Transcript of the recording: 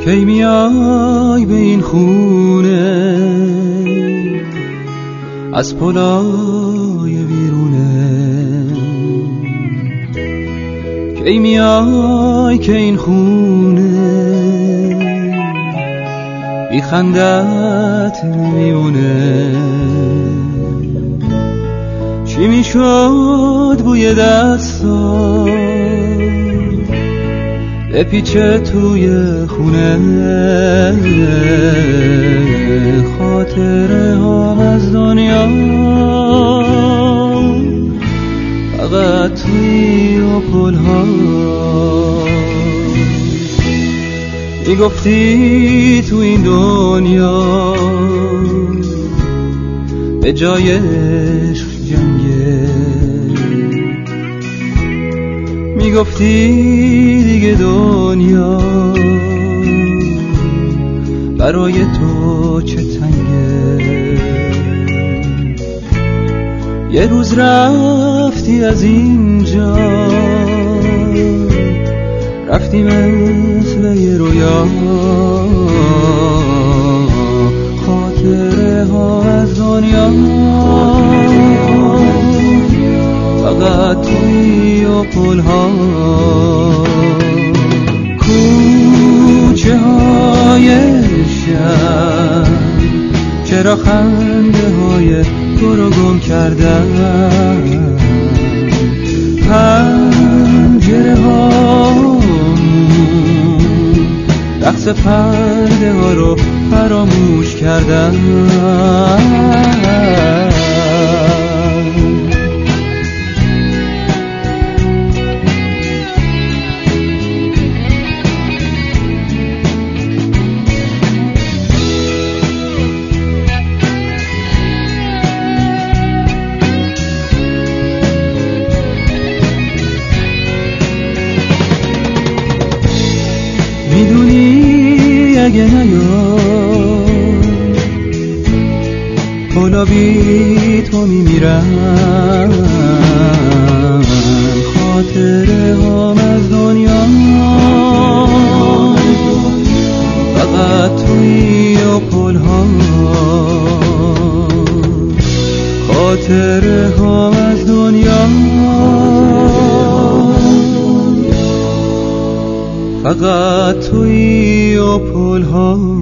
کی میای به این خونه از پلای بیرونه، کی میای که این خونه بی خندت نمیونه. چی میشد بوی دستا بپیچه توی خونه، خاطره ها از دنیا فقط توی و پل ها. میگفتی تو این دنیا به جای عشق جنگه، میگفتی دیگه دنیا برای تو چه تنگه. یه روز رفتی از اینجا، رفتی مثل یه رویا، خاطره ها از دنیا فقط توی و پل ها. کوچه های شهر چرا خنده های تو رو گم کردن، پنجره ها رقص پرده ها رو فراموش کردن. میدونی اگه نیای پلا بی تو میمیرم، خاطره هام از دنیا فقط توی و پل ها، خاطره هام از دنیا فقط توی و پل ها.